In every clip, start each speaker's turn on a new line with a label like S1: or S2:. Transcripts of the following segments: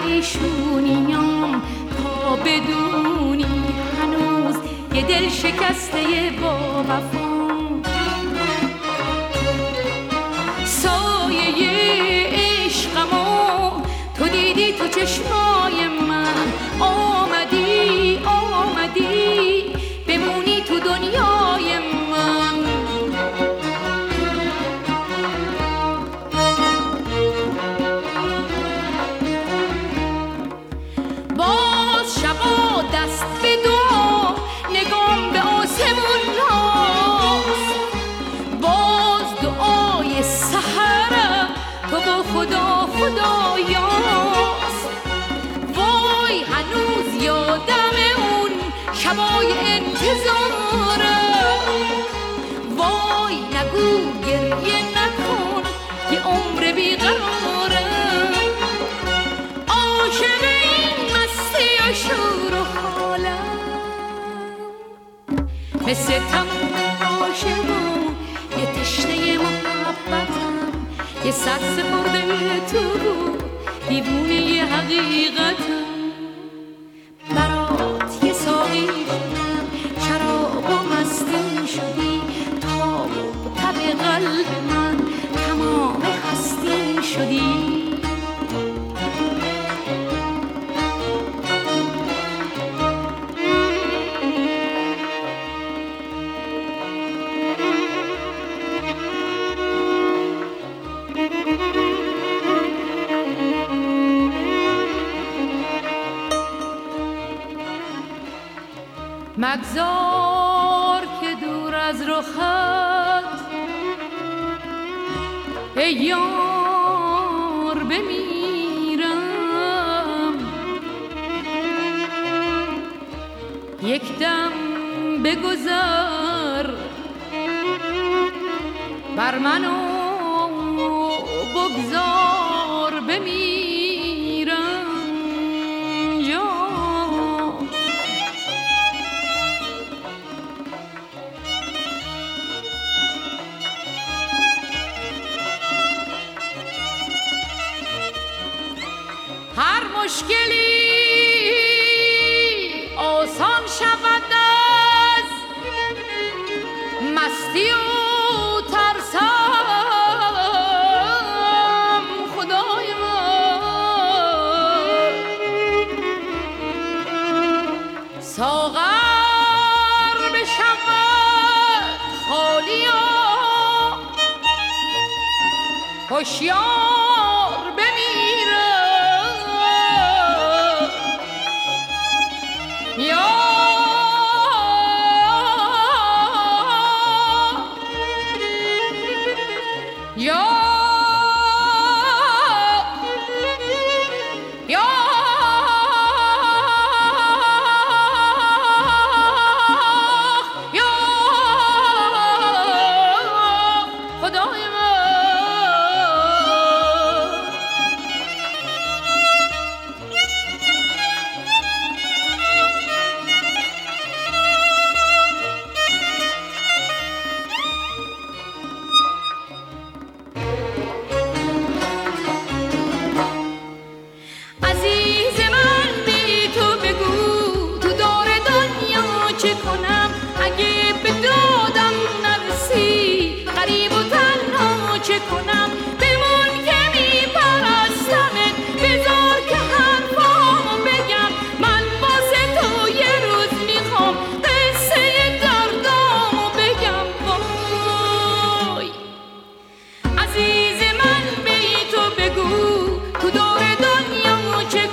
S1: پریشونیام تا بدونی هنوز یه دل شکسته با وفام. سایه عشقمو تو دیدی تو چشمای من، آمدی بمونی تو دنیای من. باز شبا دست به دعا نگام به آسمون هاست، باز دعای سحرم تو با خدا خدایاست. وای هنوز یادم اون شبای انتظارم، وای نگو گریه نکن یه عمر بیقرارم. عاشق این مستی و شور و حالم، مثل تمام عاشقان یه تشنه محبتم، یه سر سپرده تو دیوونه یه حقیقتم. برات یه ساقی شدم، شراب و مستی شدی، تاب و تب قلب من تمام هستی شدی. مگذار که دور از رخت ای یار بمیرم، یک دم بگذر بر منو بگذار بمیرم. هر مشکلی آسان شود از مستی و ترسم. خدای من ساغر بشود خالی و هوشیار بمیرم. عزیز من بی تو بگو تو دور دنیا چه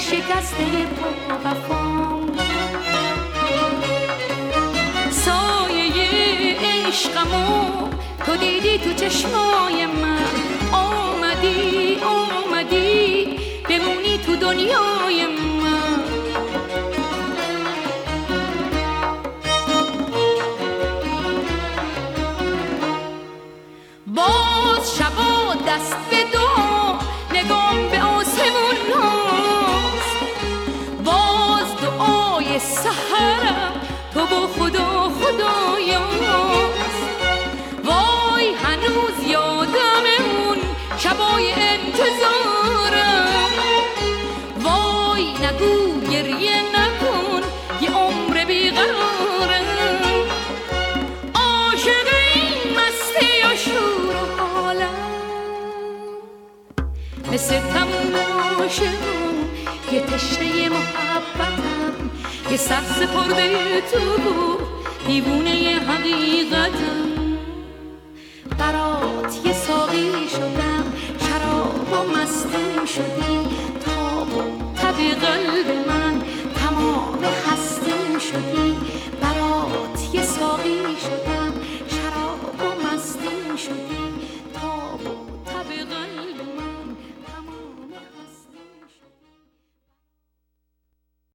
S1: شکسته پا وفام. سایه عشقمو تو دیدی تو چشمای من، آمدی بمونی تو دنیای من. باز شبا دست به دعا نگام به آسمون هاست، باز دعای سحرم تو با خدا خدایاست. وای هنوز یادم اون شبای انتظارم، وای نگو گریه نکن یه عمر بیقرارم. عاشق این مستی و شور و حالم، مثل تماشم یه تشنه محبتم، یه سر سپرده تو دیوونه حقیقتم.